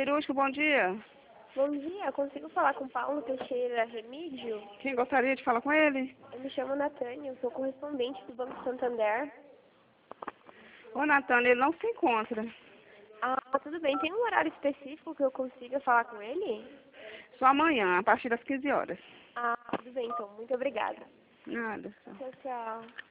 Cirúrgico, bom dia. Bom dia, consigo falar com Paulo Teixeira Remídio? Quem gostaria de falar com ele? Eu me chamo Natânia, eu sou correspondente do Banco Santander. Ô, Natânia, ele não se encontra. Ah, tudo bem. Tem um horário específico que eu consiga falar com ele? Só amanhã, a partir das 15 horas. Ah, tudo bem, então. Muito obrigada. Nada. Só. Tchau, tchau.